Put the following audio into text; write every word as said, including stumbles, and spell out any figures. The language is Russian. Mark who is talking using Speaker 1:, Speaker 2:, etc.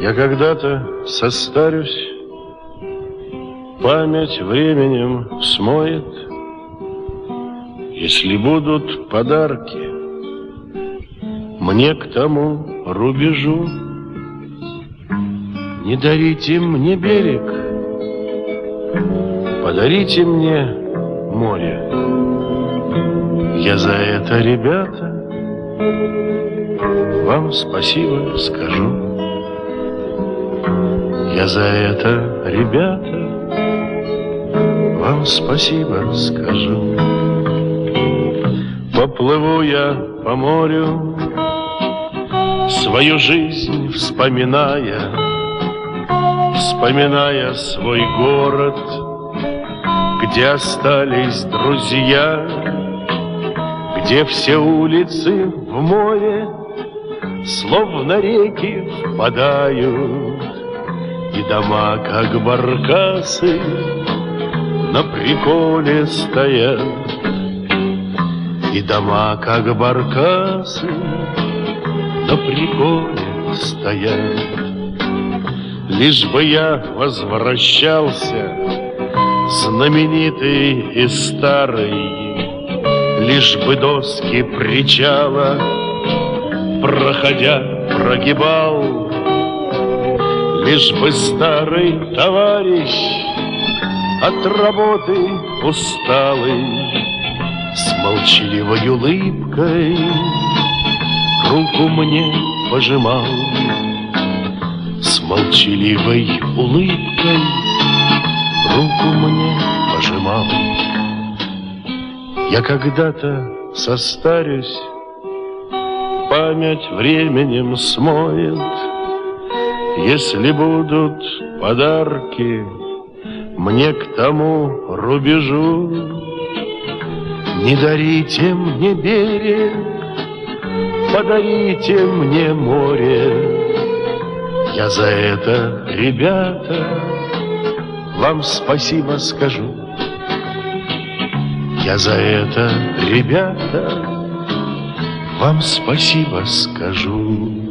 Speaker 1: Я когда-то состарюсь, память временем смоет. Если будут подарки мне к тому рубежу, не дарите мне берег, подарите мне море. Я за это, ребята, вам спасибо скажу. Я за это, ребята, вам спасибо скажу. Поплыву я по морю, свою жизнь вспоминая, вспоминая свой город, где остались друзья, где все улицы в море словно реки впадают, и дома, как баркасы, на приколе стоят. И дома, как баркасы, на приколе стоят. Лишь бы я возвращался, знаменитый и старый, лишь бы доски причала, проходя, прогибал, лишь бы старый товарищ от работы усталый с молчаливой улыбкой руку мне пожимал. С молчаливой улыбкой руку мне пожимал. Я когда-то состарюсь, память временем смоет. Если будут подарки мне к тому рубежу, не дарите мне берег, подарите мне море. Я за это, ребята, вам спасибо скажу. Я за это, ребята, вам спасибо скажу.